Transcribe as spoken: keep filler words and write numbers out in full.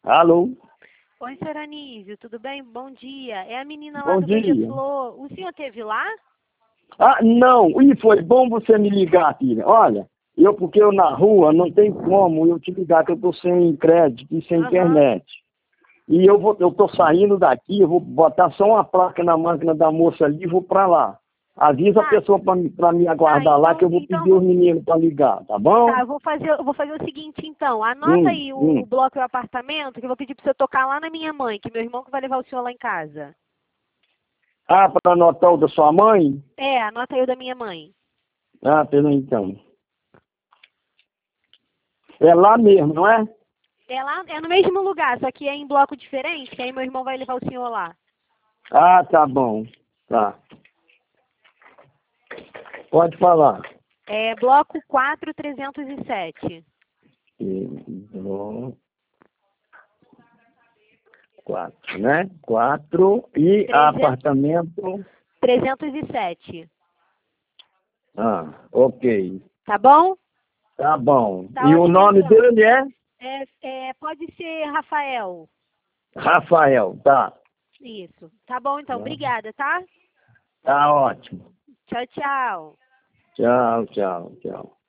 Alô? Oi, senhor Anísio, tudo bem? Bom dia. É a menina lá Bom do dia. Beija-Flor. O senhor esteve lá? Ah, não. E foi bom você me ligar, filha. Olha, eu porque eu na rua não tem como eu te ligar que eu tô sem crédito e sem Aham. internet. E eu vou, eu tô saindo daqui, eu vou botar só uma placa na máquina da moça ali e vou pra lá. Avisa a Tá, pessoa pra, me- pra me aguardar tá, lá que então, eu vou então pedir os vou, meninos pra ligar, tá bom? tá, eu vou fazer, eu vou fazer o seguinte então. Anota Hum, aí o, o hum. bloco e o apartamento, que eu vou pedir pra você tocar lá na minha mãe, que meu irmão que vai levar o senhor lá em casa. Ah, pra anotar o da sua mãe? É, anota aí o da minha mãe. Ah, pera aí, então. É lá mesmo, não é? É lá, é no mesmo lugar, só que é em bloco diferente, que aí meu irmão vai levar o senhor lá. Ah, tá bom. Tá. Pode falar. É bloco quatro trezentos e sete. Um, quatro, né? Quatro e trezentos, apartamento. trezentos e sete. Ah, ok. Tá bom? Tá bom. Tá E o ótimo nome então. dele é É, é, pode ser Rafael. Rafael, tá? Isso. Tá bom então. Obrigada, tá? Tá ótimo. Tchau, tchau. Tchau, tchau, tchau.